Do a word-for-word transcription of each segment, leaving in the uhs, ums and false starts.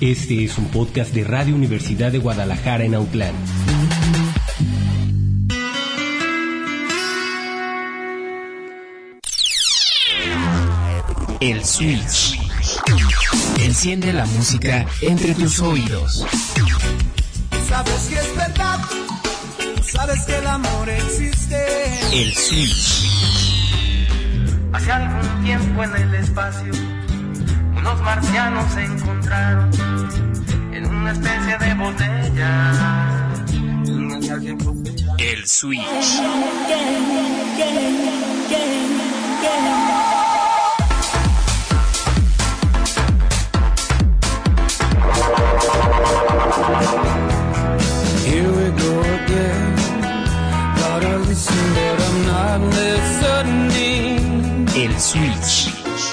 Este es un podcast de Radio Universidad de Guadalajara en Autlán. El Switch. Enciende la música entre tus oídos. Sabes que es verdad, sabes que el amor existe. El Switch. Hace algún tiempo en el espacio, unos marcianos se encontraron en una especie de botella. El Switch. Here we go again. Gotta listen, but I'm not listening. El Switch.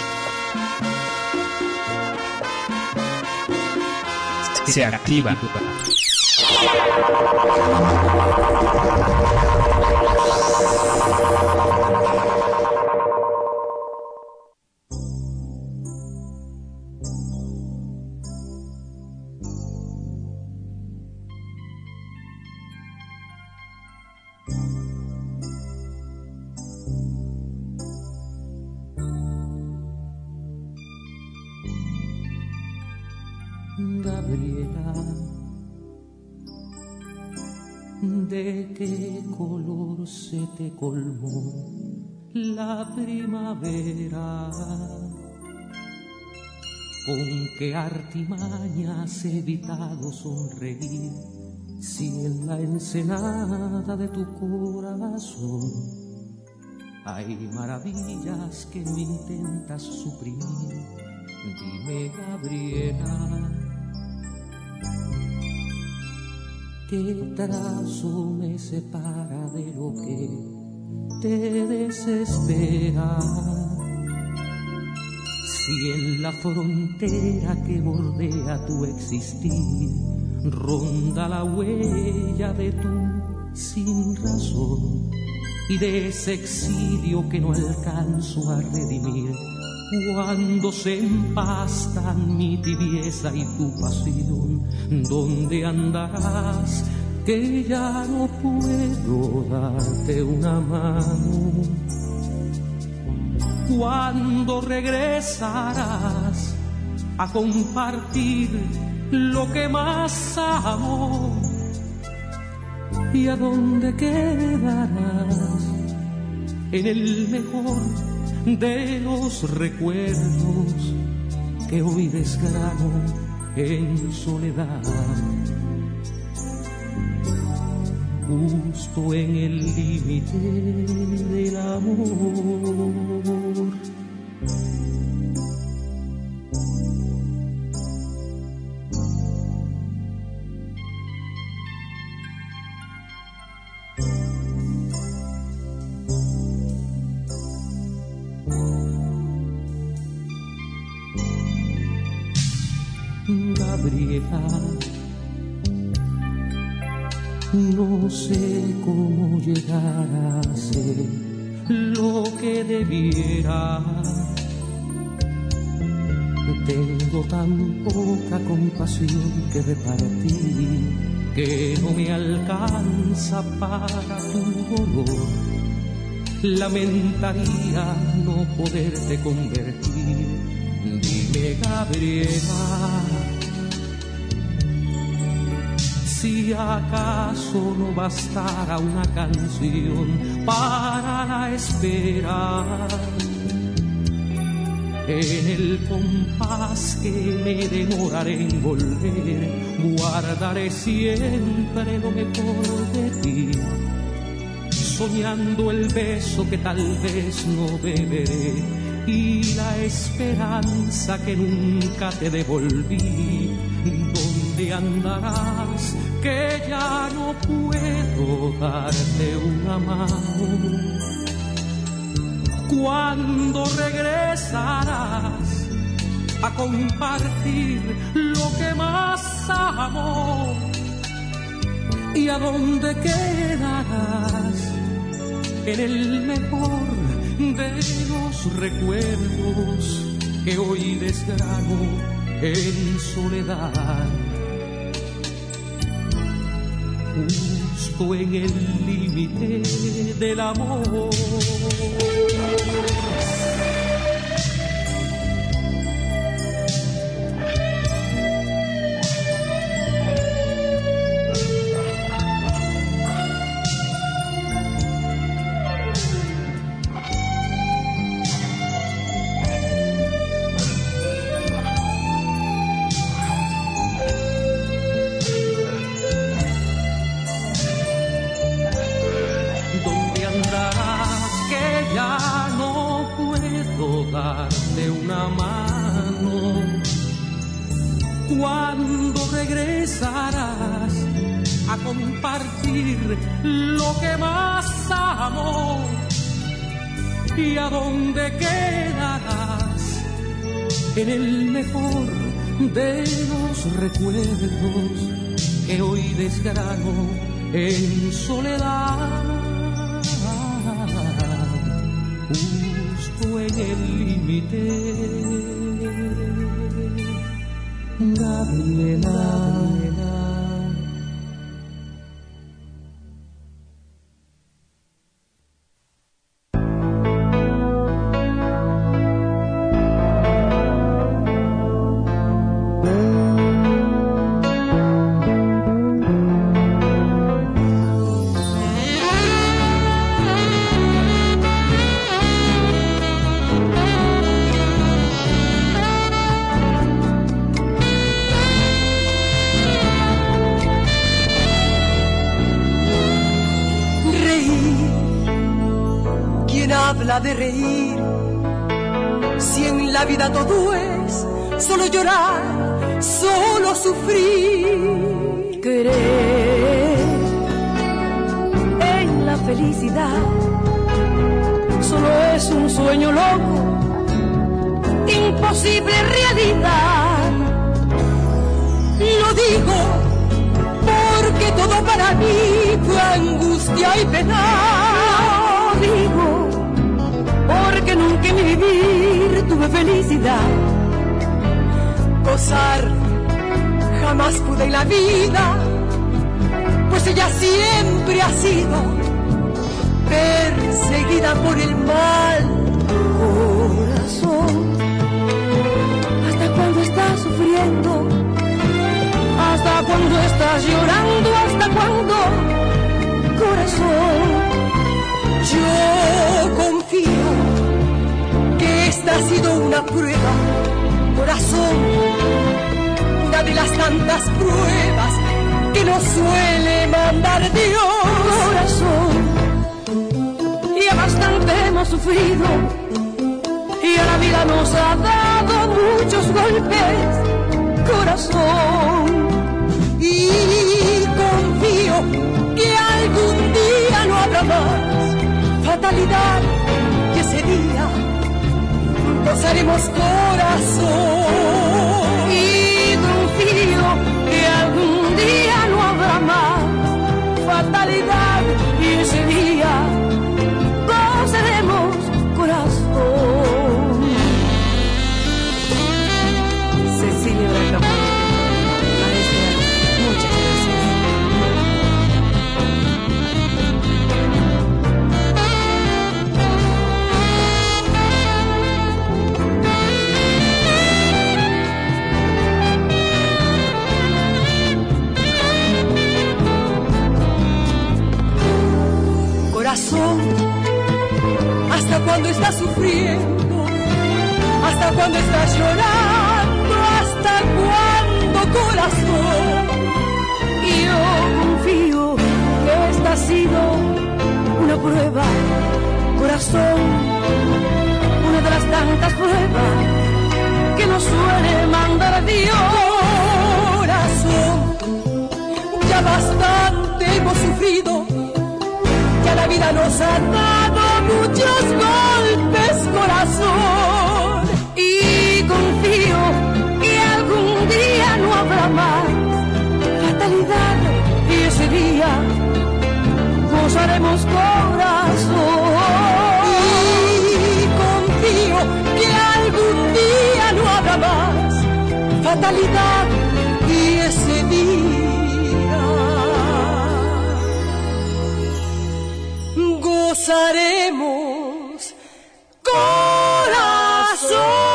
Se activa. Gabriela, ¿de qué color se te colmó la primavera? ¿Con qué artimaña has evitado sonreír si en la ensenada de tu corazón hay maravillas que no intentas suprimir? Dime, Gabriela, ¿qué trazo me separa de lo que te desespera? Si en la frontera que bordea tu existir ronda la huella de tu sin razón y de ese exilio que no alcanzo a redimir, cuando se empastan mi tibieza y tu pasión, ¿dónde andarás? Que ya no puedo darte una mano. ¿Cuándo regresarás a compartir lo que más amo? ¿Y a dónde quedarás? En el mejor de los recuerdos que hoy desgrano en soledad, justo en el límite del amor. Gabriela, no sé cómo llegar a ser lo que debiera. Tengo tan poca compasión que repartir que no me alcanza para tu dolor. Lamentaría no poderte convertir. Dime, Gabriela, si acaso no bastara una canción para la espera, en el compás que me demoraré en volver, guardaré siempre lo mejor de ti, soñando el beso que tal vez no beberé y la esperanza que nunca te devolví. ¿Dónde andarás? Que ya no puedo darte una mano. ¿Cuándo regresarás a compartir lo que más amo? ¿Y a dónde quedarás? En el mejor de los recuerdos que hoy desgrano en soledad, justo en el límite del amor. Darte una mano cuando regresarás a compartir lo que más amo, y a dónde quedarás en el mejor de los recuerdos que hoy desgrano en soledad. En el límite, Gabriela. De reír, si en la vida todo es solo llorar, solo sufrir. Creer en la felicidad solo es un sueño loco, imposible realidad. Lo digo porque todo para mí fue angustia y pena. Lo digo porque nunca en mi vivir tuve felicidad. Gozar jamás pude en la vida, pues ella siempre ha sido perseguida por el mal. Corazón, ¿hasta cuándo estás sufriendo? ¿Hasta cuándo estás llorando? ¿Hasta cuándo? Corazón, yo confío que esta ha sido una prueba, corazón, una de las tantas pruebas que nos suele mandar Dios. Corazón, ya bastante hemos sufrido, y a la vida nos ha dado muchos golpes, corazón. Y confío que algún día no habrá más fatalidad, que ese día gozaremos, corazón. Y confío que algún día no habrá más fatalidad, y ese día gozaremos, corazón. Cecilia Bracamonte, maestra, muchas gracias. Corazón, ¿hasta cuándo estás sufriendo? ¿Hasta cuándo estás llorando? ¿Hasta cuándo, corazón? Y yo confío que esta ha sido una prueba, corazón, una de las tantas pruebas que nos suele mandar Dios. Corazón, ya bastante hemos sufrido, ya la vida nos ha dado muchos golpes, corazón. Y confío que algún día no habrá más fatalidad, y ese día gozaremos, corazón. Y confío que algún día no habrá más fatalidad y ese día gozaremos corazón.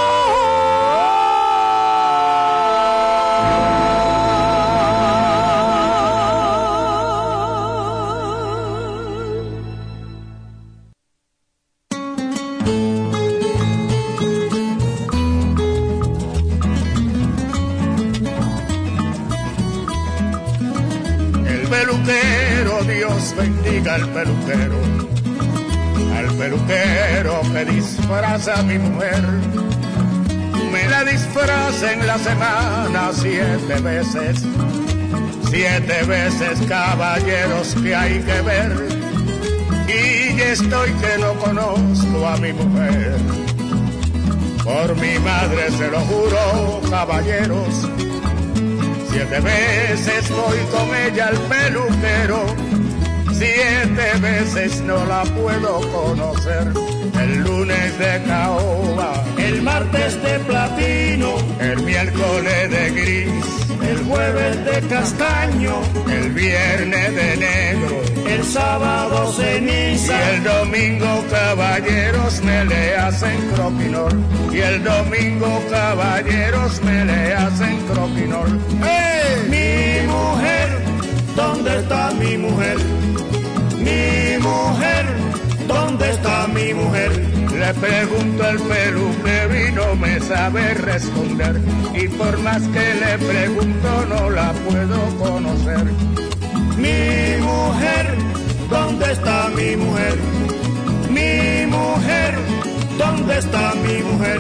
Bendiga al peluquero, al peluquero que disfraza a mi mujer. Me la disfraza en la semana siete veces, siete veces, caballeros, que hay que ver. Y ya estoy que no conozco a mi mujer. Por mi madre se lo juro, caballeros, siete veces voy con ella al peluquero. Siete veces no la puedo conocer. El lunes de caoba, el martes de platino, el miércoles de gris, el jueves de castaño, el viernes de negro, el sábado ceniza, y el domingo, caballeros, me le hacen croquinol. Y el domingo, caballeros, me le hacen croquinol. ¡Hey! Mi mujer, ¿dónde está mi mujer? Mi mujer, ¿dónde está mi mujer? Le pregunto al peluquero y no me sabe responder. Y por más que le pregunto no la puedo conocer. Mi mujer, ¿dónde está mi mujer? Mi mujer, ¿dónde está mi mujer?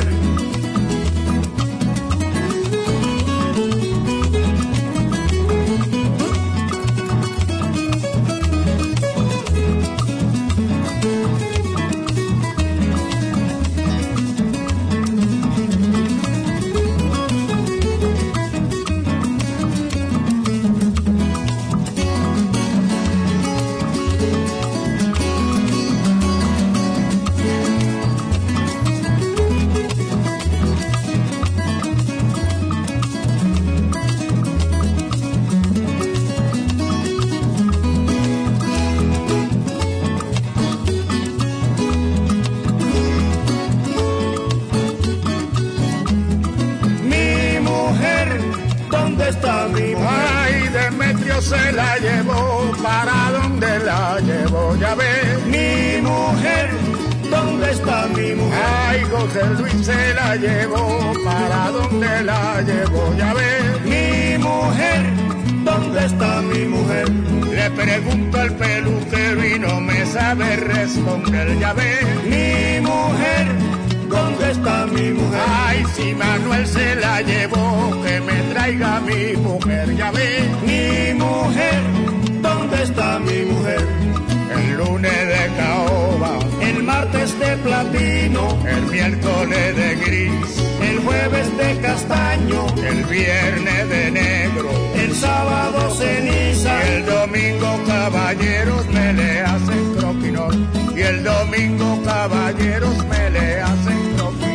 Se la llevó, ¿para dónde la llevó? Ya ve. Mi mujer, ¿dónde está mi mujer? Ay, José Luis se la llevó, ¿para dónde la llevó? Ya ve. Mi mujer, ¿dónde está mi mujer? Le pregunto al peluquero y no me sabe responder. Ya ve. Mi mujer, ¿dónde está mi mujer? Ay, si Manuel se la llevó, que me traiga mi mujer. Ya ve. Mi mujer, ¿dónde está mi mujer? El lunes de caoba, el martes de platino, el miércoles de gris, el jueves de castaño, el viernes de negro, el sábado ceniza, y el domingo, caballeros, me le hacen croquinol. Y el domingo, caballeros, me le hacen croquinol.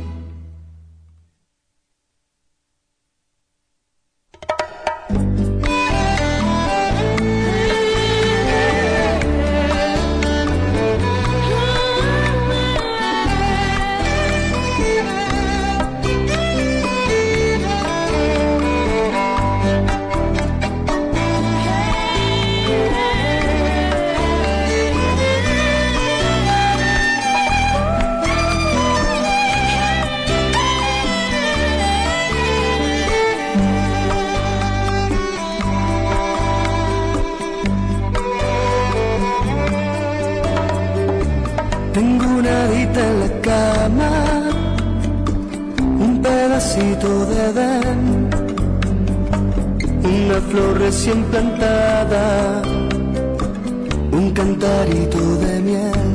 en la cama, un pedacito de Edén, una flor recién plantada, un cantarito de miel.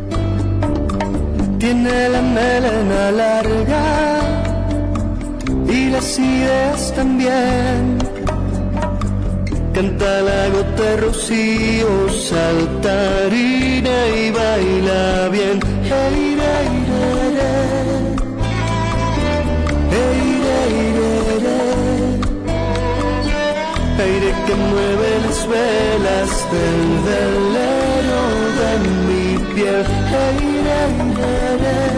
Tiene la melena larga y las ideas también. Canta la gota de rocío, saltarina y baila bien. Hey, re, re, re. Hey, re, re, re. velas del velero de mi piel. Hey, hey, hey,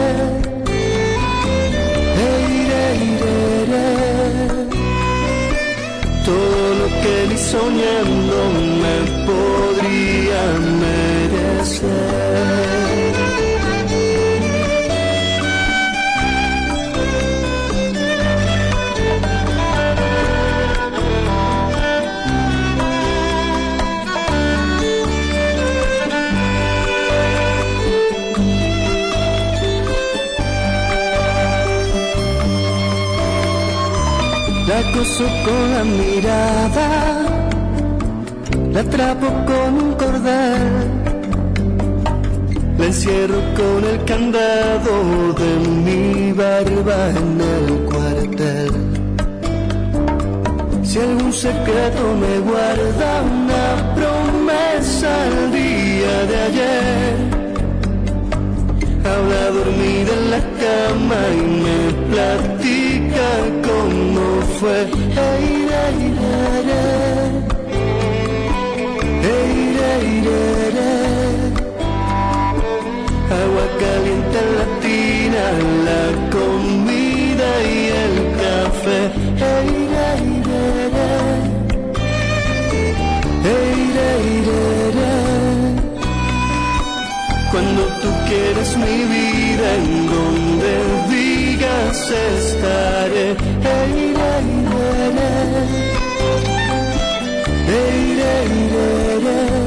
hey, hey, hey. Todo lo que ni soñando me podría merecer. La acoso con la mirada, la atrapo con un cordel, la encierro con el candado de mi barba en el cuartel. Si algún secreto me guarda una promesa el día de ayer, habla dormida en la cama y me platica cómo fue. Hey, hey, hey, hey, hey, hey. Agua caliente en la tina, la comida y el café. Hey, hey, hey, hey, hey, hey. Cuando tú quieres mi vida, en donde digas estaré. Hey, hey, hey, hey, hey, hey.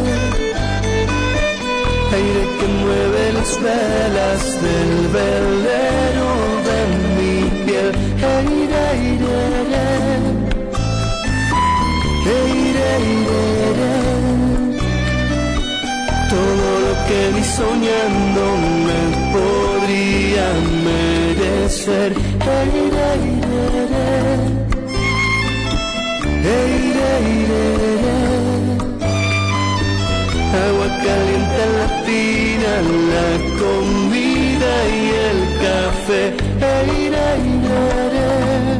Aire que mueve las velas del velero de mi piel. Hey, hey, hey, hey, hey, hey. Todo lo que ni soñando me podría merecer. Hey, hey, hey, hey, hey, hey. Agua caliente en la tina, la comida y el café. Hey, hey, hey,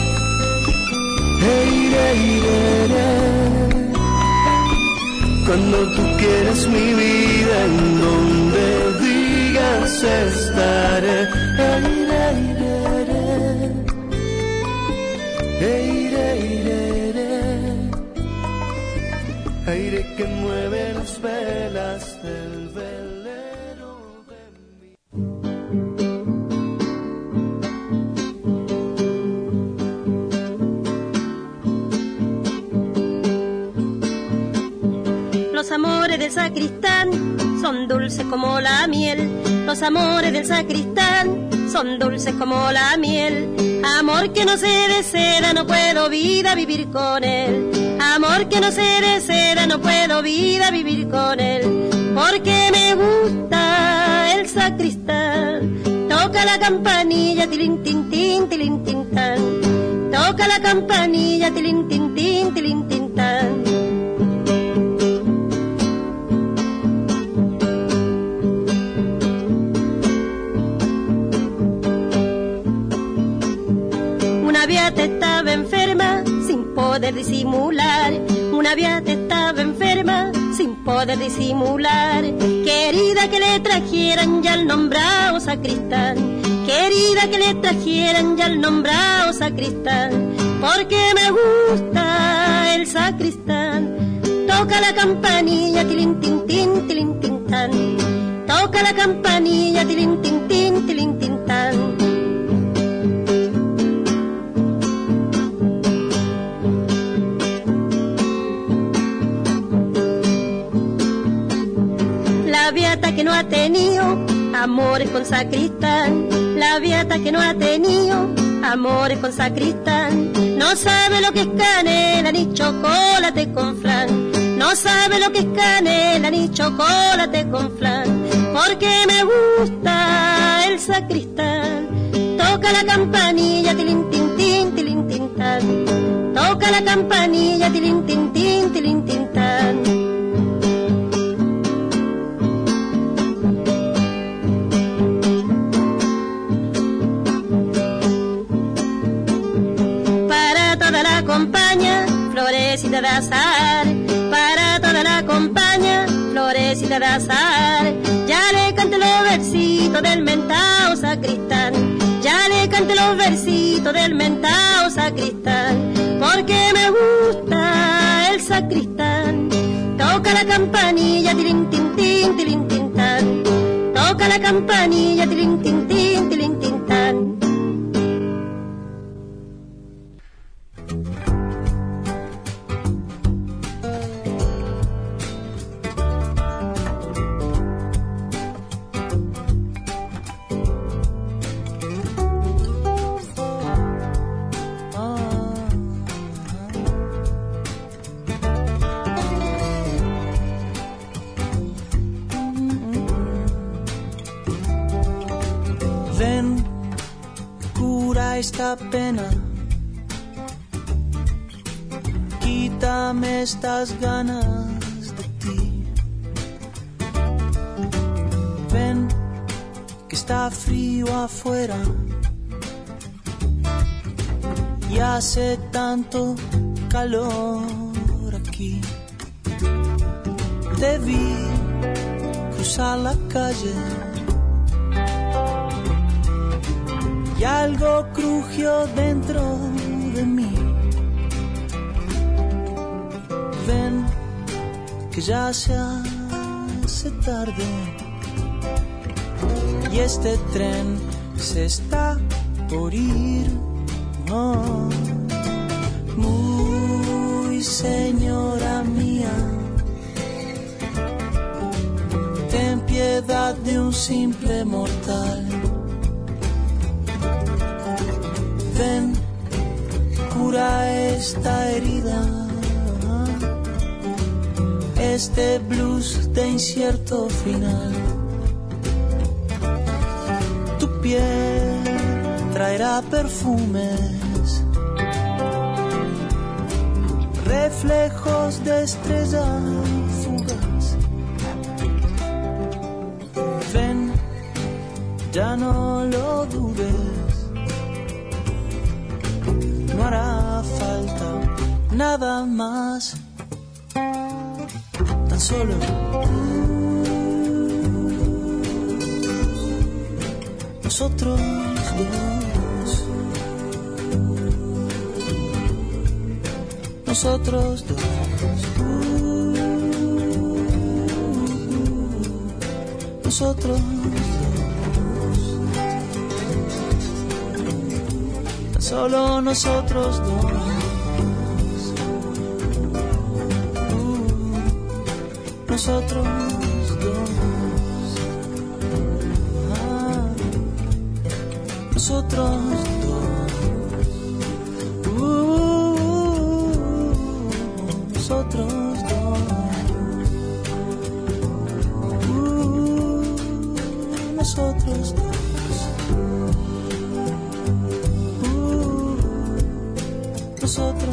hey, hey, hey. Cuando tú quieres mi vida, en donde digas estaré. Hey, hey, hey, hey, hey, hey. Aire que mueve las velas del velero de mi... Los amores del sacristán son dulces como la miel. Los amores del sacristán son dulces como la miel. Amor que no se desea, no puedo vida vivir con él. Amor que no se desea, no puedo vida vivir con él. Porque me gusta el sacristán. Toca la campanilla, tilín, tin, tin, tilín, tin, tan. Toca la campanilla, tilín, tin, tin, tilín, tin, tan. Una beata estaba enferma sin poder disimular. Una beata estaba enferma sin poder disimular. Querida que le trajeran ya el nombrado sacristán. Querida que le trajeran ya el nombrado sacristán. Porque me gusta el sacristán. Toca la campanilla, tilín, tin, tin, tilín, tin, tan. Toca la campanilla, tilín, tin, tin, tilín, tin, tan. La beata que no ha tenido amores con sacristán. La beata que no ha tenido amores con sacristán. No sabe lo que es canela ni chocolate con flan. No sabe lo que es canela ni chocolate con flan. Porque me gusta el sacristán. Toca la campanilla, tilín, tin, tin, tilín, tin, tan. Toca la campanilla, tilín, tin, tin, tilín, tin, tan. Acompaña florecita de azahar. Para acompaña, florecita de azar. Ya le canté los versitos del mentao sacristán, ya le canté los versitos del mentao sacristán, porque me gusta el sacristán. Toca la campanilla, tilín, tin, tin, tilín, tin, tan. Toca la campanilla, tilín, tin, tin, tilín, tin, tan. Esta pena, quítame estas ganas de ti. Ven, que está frío afuera y hace tanto calor aquí. Te vi cruzar la calle y algo crujió dentro de mí. Ven, que ya se hace tarde y este tren se está por ir. Oh, muy señora mía, ten piedad de un simple mortal. Ven, cura esta herida, este blues de incierto final. Tu piel traerá perfumes, reflejos de estrella fugaz. Ven, ya no lo dudes, no hará falta nada más, tan solo nosotros dos, nosotros dos, nosotros solo nosotros dos, uh, nosotros dos, ah, nosotros dos, uh, nosotros dos, uh, nosotros dos. Nosotros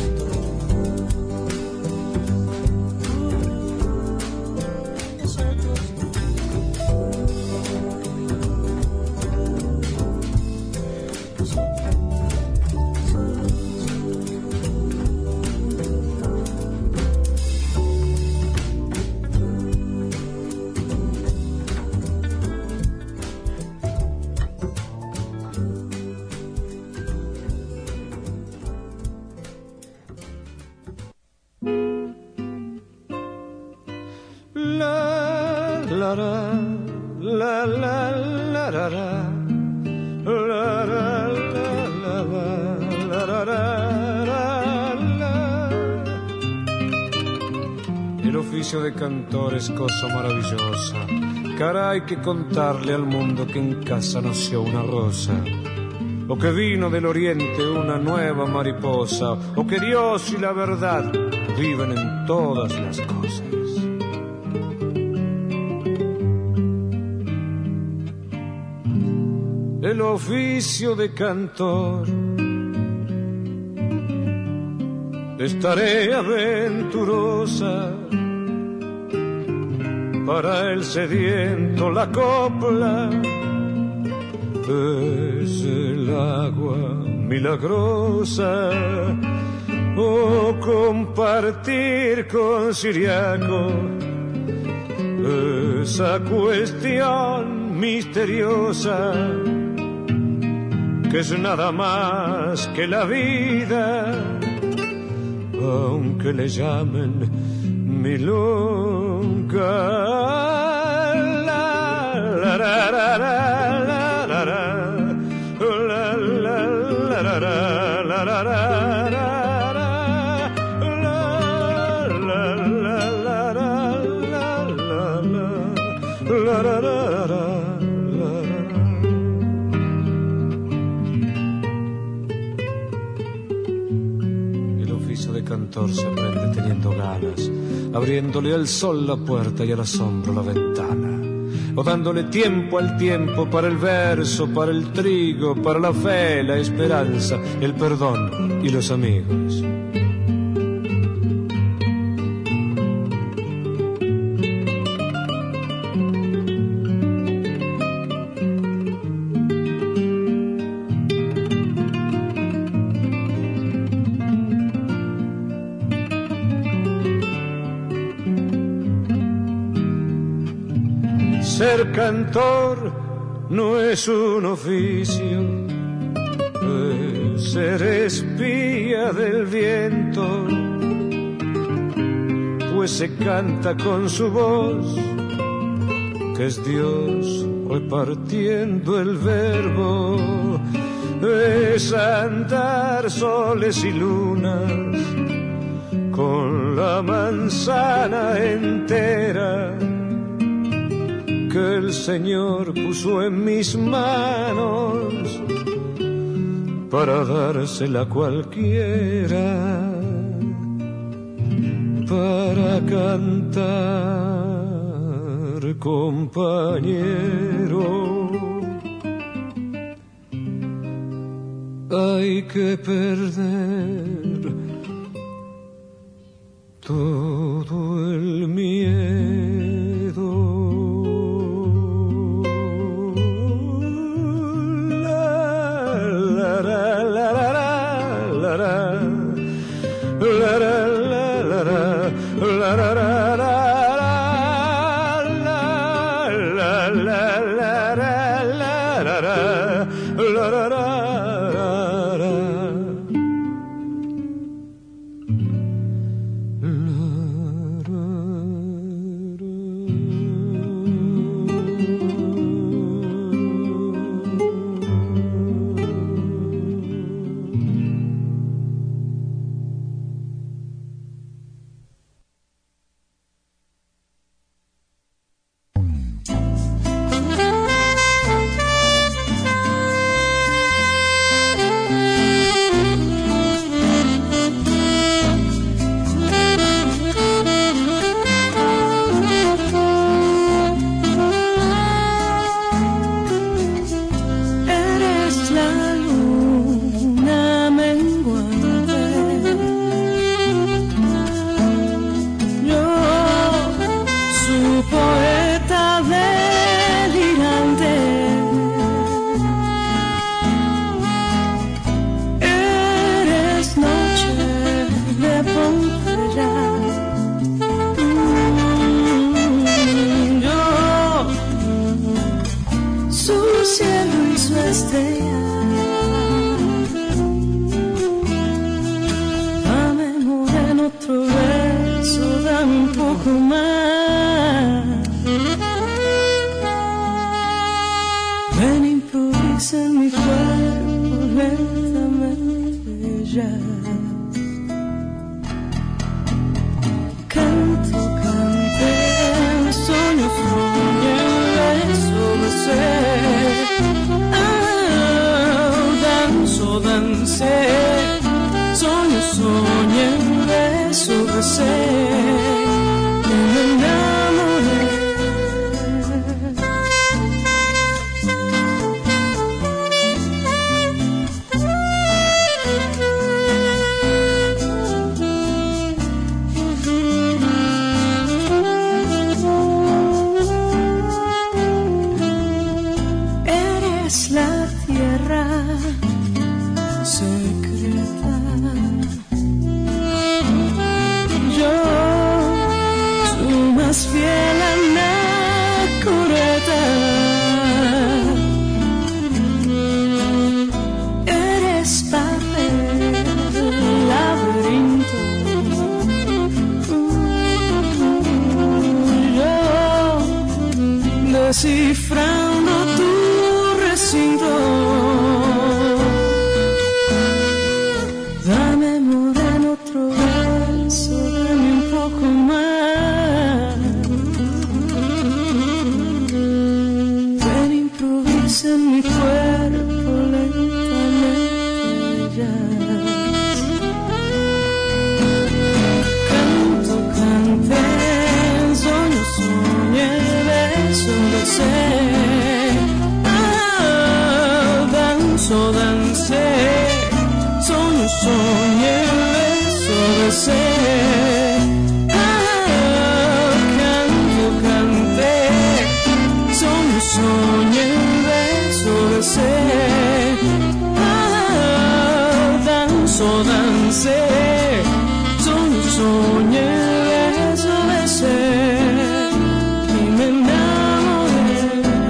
El oficio de cantor es cosa maravillosa. Caray, que contarle al mundo que en casa nació una rosa, o que vino del oriente una nueva mariposa, o que Dios y la verdad viven en todas las cosas. El oficio de cantor es tarea aventurosa, para el sediento la copla es el agua milagrosa, o compartir con Siriaco esa cuestión misteriosa que es nada más que la vida, aunque le llamen milonga. La, la, la, la, la, la, la, la, la, la, la, la, la, el oficio de cantor se aprende teniendo ganas, abriéndole al sol la puerta y al asombro la ventana, o dándole tiempo al tiempo para el verso, para el trigo, para la fe, la esperanza, el perdón y los amigos. Ser cantor no es un oficio, es ser espía del viento, pues se canta con su voz, que es Dios repartiendo el verbo, es andar soles y lunas con la manzana entera que el Señor puso en mis manos para dársela a cualquiera, para cantar, compañero. Hay que perder todo el miedo. Eres la tierra secreta descifrando tu recinto. Dame, moreno, otro beso, dame un poco más. Ven, improvisa en mi cuerpo lentamente ya. Canto, canté, sueño, soñé, beso, besé. Ah, danzo, dancé. Soño, soñé, beso, besé. Ah, canto, canté. Soño, soñé, beso, besé. Ah, danzo, dancé. Soño, soñé, beso, besé. Y me enamoré.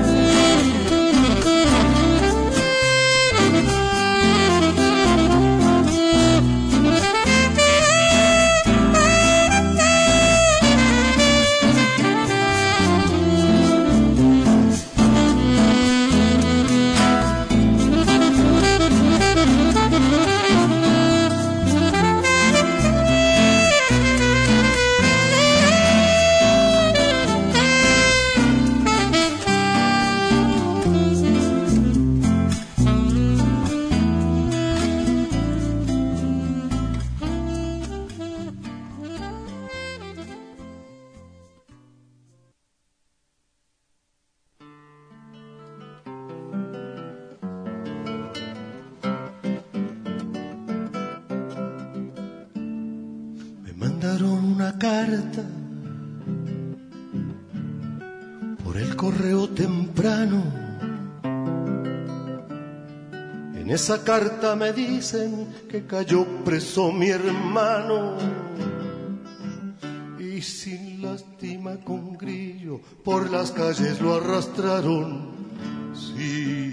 Mandaron una carta por el correo temprano. En esa carta me dicen que cayó preso mi hermano y sin lástima con grillo por las calles lo arrastraron. Sí.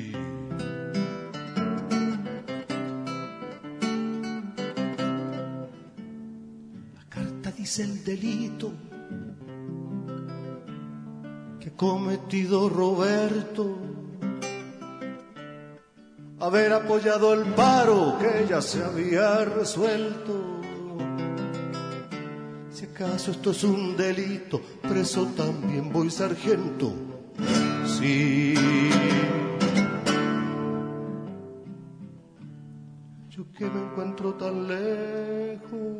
Dice el delito que ha cometido Roberto, haber apoyado el paro que ya se había resuelto. Si acaso esto es un delito, preso también voy, sargento. Sí. Yo que me encuentro tan lejos,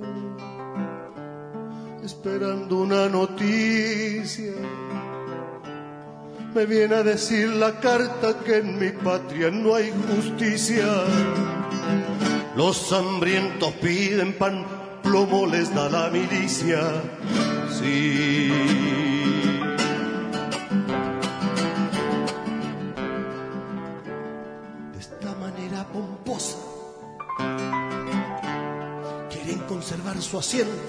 esperando una noticia, me viene a decir la carta que en mi patria no hay justicia. Los hambrientos piden pan, plomo les da la milicia. Sí. De esta manera pomposa quieren conservar su asiento,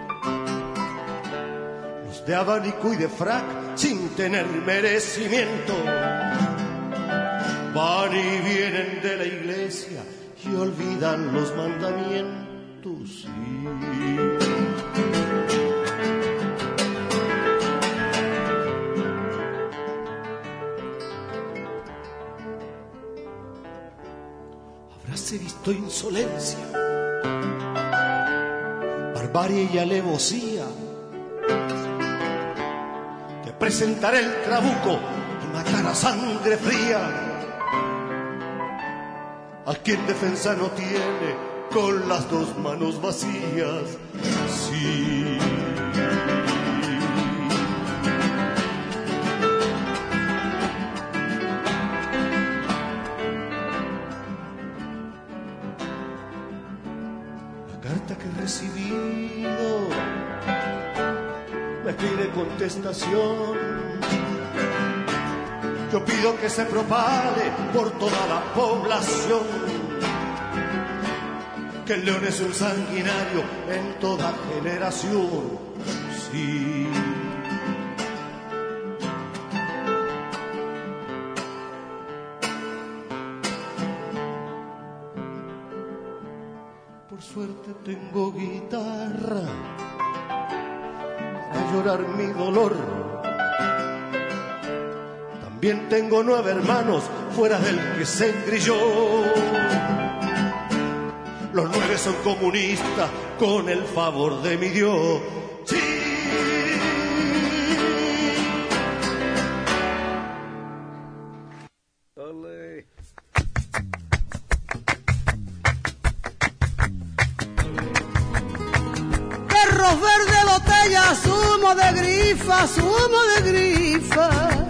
de abanico y de frac sin tener merecimiento. Van y vienen de la iglesia y olvidan los mandamientos. Sí. Habráse visto insolencia, barbarie y alevosía, presentar el trabuco y matar a sangre fría a quien defensa no tiene con las dos manos vacías. Sí. La carta que he recibido me pide contestación. Yo pido que se propague por toda la población que el león es un sanguinario en toda generación. Sí. Por suerte tengo guitarra para llorar mi dolor. Bien tengo nueve hermanos fuera del que se engrilló. Los nueve son comunistas con el favor de mi Dios. Sí. Olé. Perros verde botella, zumo de grifa, zumo de grifa.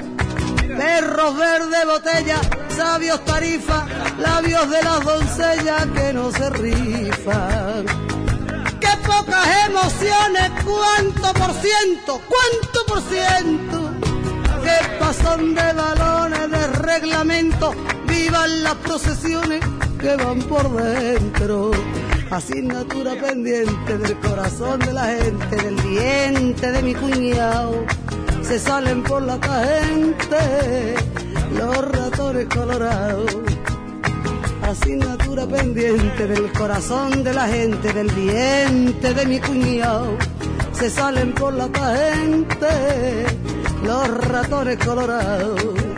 Perros verde botella, sabios tarifa, labios de las doncellas que no se rifan. Qué pocas emociones, cuánto por ciento, cuánto por ciento. Qué pasón de balones de reglamento, vivan las procesiones que van por dentro. Asignatura pendiente del corazón de la gente, del diente de mi cuñado. Se salen por la gente los ratones colorados. Asignatura pendiente del corazón de la gente, del diente de mi cuñado. Se salen por la gente los ratones colorados.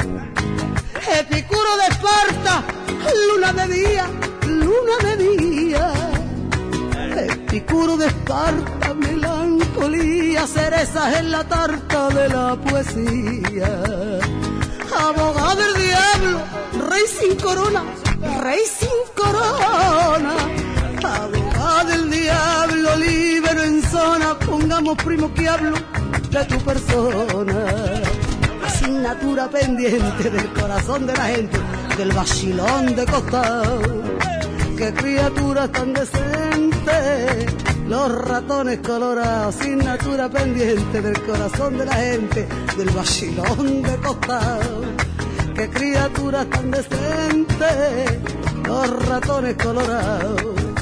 Epicuro de Esparta, luna de día, luna de día. Epicuro de Esparta, melancolía, cerezas en la tarta de la poesía. Abogado del diablo, rey sin corona, rey sin corona. Abogado del diablo, libero en zona, pongamos primo que hablo de tu persona. Asignatura pendiente del corazón de la gente, del vacilón de costado. Qué criaturas tan decentes, los ratones colorados. Asignatura pendiente del corazón de la gente, del vacilón de costado. Qué criaturas tan decentes, los ratones colorados.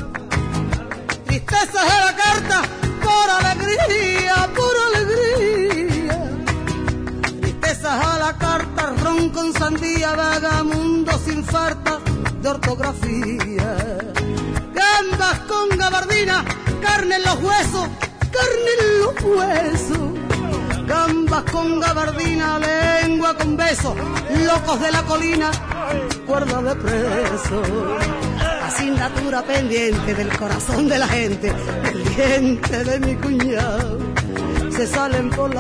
Tristezas de la carta, por alegría, por alegría. Tristezas a la carta, ron con sandía, vagamundo sin farta de ortografía. Gambas con gabardina, carne en los huesos, carne en los huesos. Gambas con gabardina, lengua con beso, locos de la colina, cuerda de preso. Asignatura pendiente del corazón de la gente, del diente de mi cuñado. Se salen por la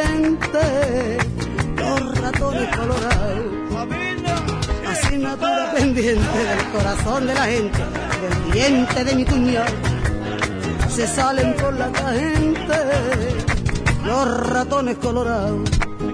gente los ratones colorados. Asignatura pendiente del corazón de la gente, del diente de mi cuñado. Se salen por la gente los ratones colorados.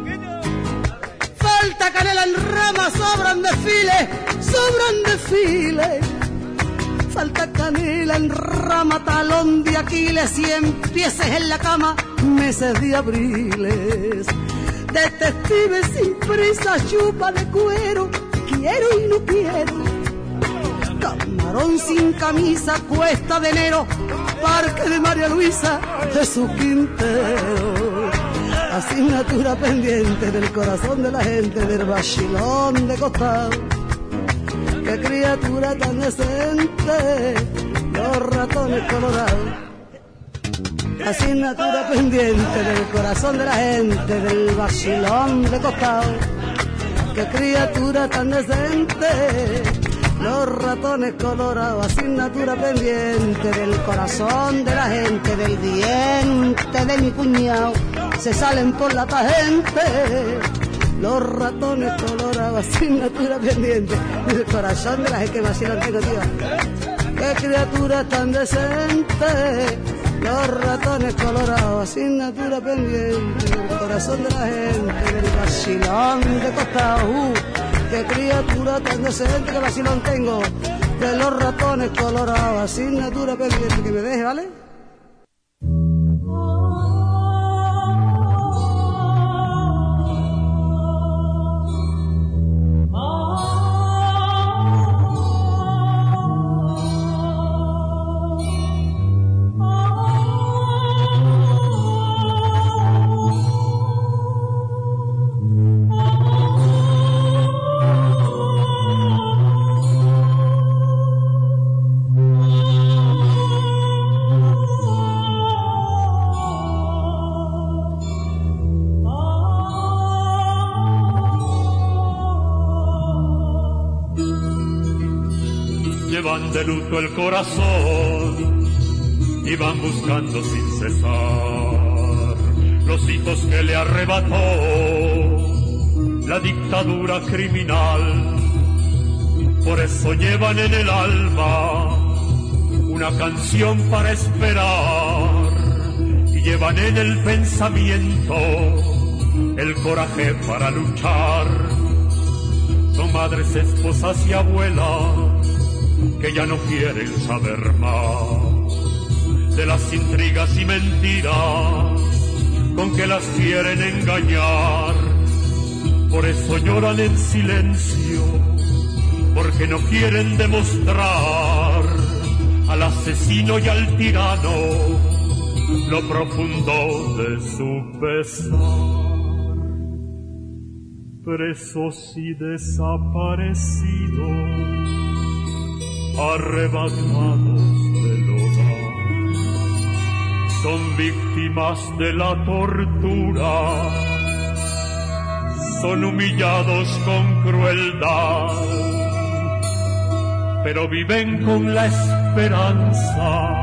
Falta canela en rama, sobran desfiles, sobran desfiles. Falta canela en rama, talón de Aquiles, cien pieces en la cama, meses de abriles. Detectives sin prisa, chupa de cuero, quiero y no quiero. Camarón sin camisa, cuesta de enero, parque de María Luisa, Jesús Quintero. Asignatura pendiente del corazón de la gente, del vacilón de costado. Qué criatura tan decente, los ratones colorados. Asignatura pendiente del corazón de la gente, del vacilón de costado. Qué criatura tan decente, los ratones colorados. Asignatura pendiente del corazón de la gente, del diente de mi cuñado. Se salen por la gente los ratones colorados. Asignatura pendiente del corazón de la gente. Que vacilón tengo, tío. Qué criatura tan decente, los ratones colorados. Asignatura pendiente del corazón de la gente, del vacilón de costado. Uh, qué criatura tan decente, que vacilón tengo, de los ratones colorados. Asignatura pendiente, que me deje, ¿vale? de luto el corazón y van buscando sin cesar los hijos que le arrebató la dictadura criminal. Por eso llevan en el alma una canción para esperar y llevan en el pensamiento el coraje para luchar. Son madres, esposas y abuelas que ya no quieren saber más de las intrigas y mentiras con que las quieren engañar. Por eso lloran en silencio, porque no quieren demostrar al asesino y al tirano lo profundo de su pesar. Presos y desaparecidos, arrebatados del hogar, son víctimas de la tortura, son humillados con crueldad, pero viven con la esperanza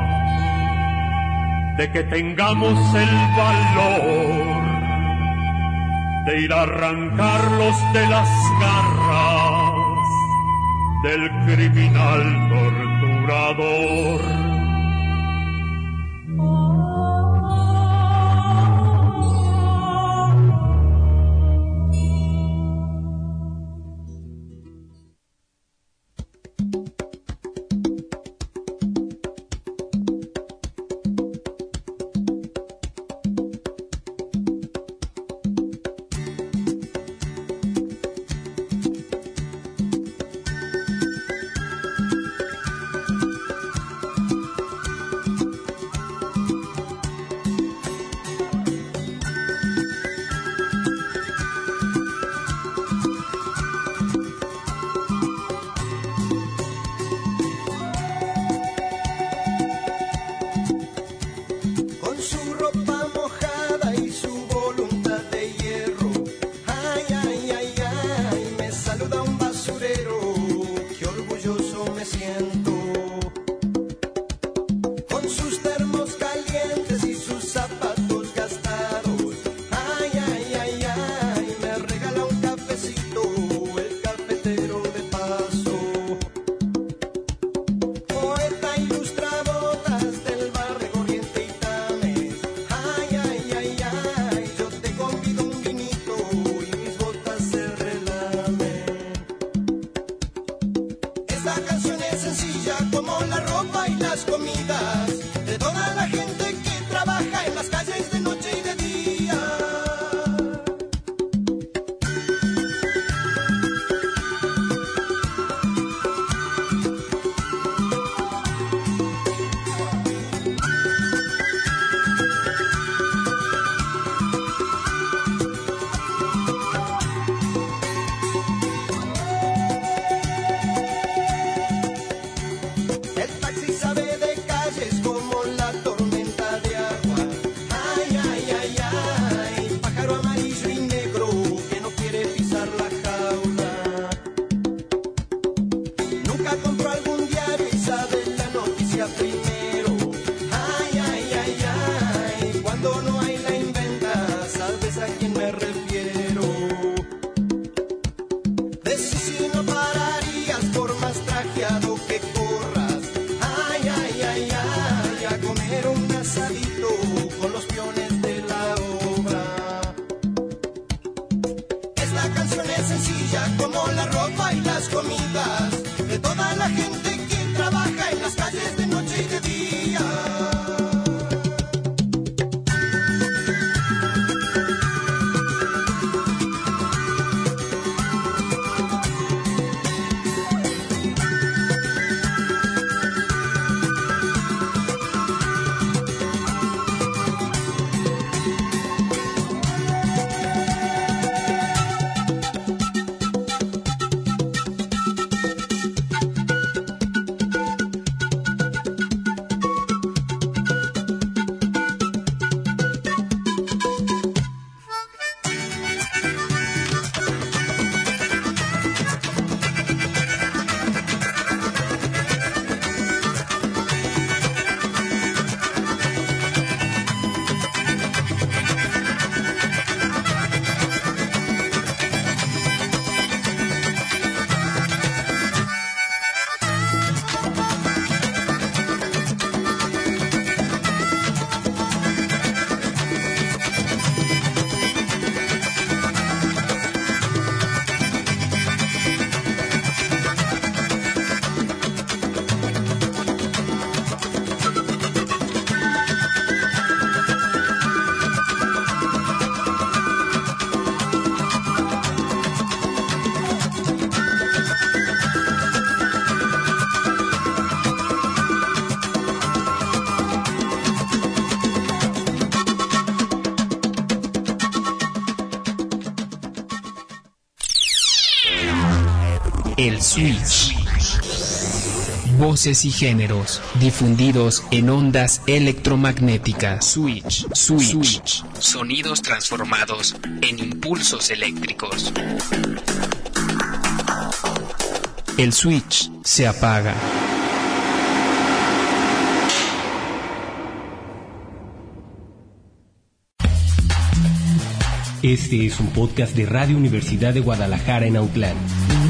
de que tengamos el valor de ir a arrancarlos de las garras del criminal torturador. El Switch. Voces y géneros difundidos en ondas electromagnéticas. Switch. Switch. Switch. Sonidos transformados en impulsos eléctricos. El switch se apaga. Este es un podcast de Radio Universidad de Guadalajara en Autlán.